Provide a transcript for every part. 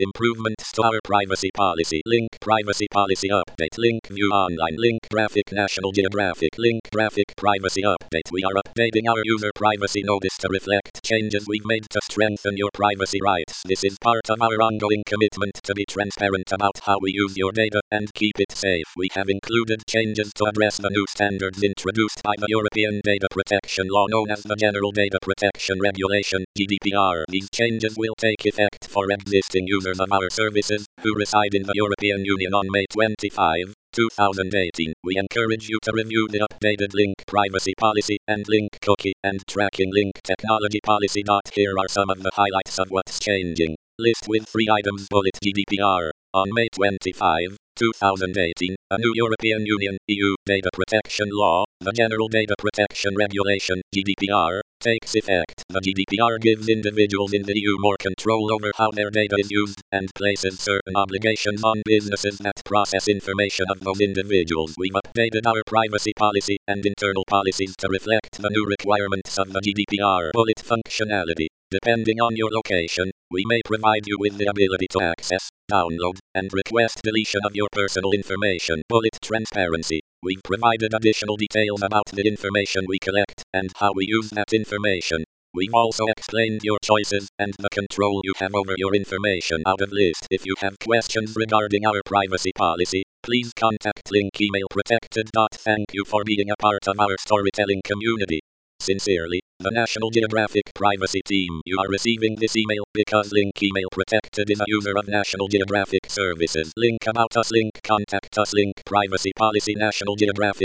Improvements to our privacy policy. Link privacy policy update. Link view online. Link graphic National Geographic. Link graphic privacy update. We are updating our user privacy notice to reflect changes we've made to strengthen your privacy rights. This is part of our ongoing commitment to be transparent about how we use your data and keep it safe. We have included changes to address the new standards introduced by the European Data Protection Law known as the General Data Protection Regulation, GDPR. These changes will take effect for existing users of our services who reside in the European Union on May 25, 2018. We encourage you to review the updated link privacy policy and link cookie and tracking link technology policy. Here are some of the highlights of what's changing. List with 3 items. Bullet GDPR. On May 25, 2018, a new European Union (EU) data protection law, the General Data Protection Regulation (GDPR), takes effect. The GDPR gives individuals in the EU more control over how their data is used and places certain obligations on businesses that process information of those individuals. We've updated our privacy policy and internal policies to reflect the new requirements of the GDPR. Bullet functionality. Depending on your location, we may provide you with the ability to access, download, and request deletion of your personal information. Bullet transparency. We've provided additional details about the information we collect and how we use that information. We've also explained your choices and the control you have over your information. Out of list. If you have questions regarding our privacy policy, please contact Link Email Protected. Thank you for being a part of our storytelling community. Sincerely, the National Geographic Privacy Team. You are receiving this email because Link Email Protected is a user of National Geographic Services. Link about us. Link contact us. Link privacy policy. National Geographic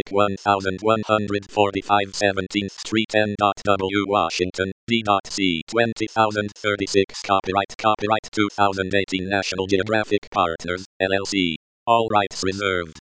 1145 17th Street N.W. Washington, D.C. 20036. Copyright 2018 National Geographic Partners, LLC. All rights reserved.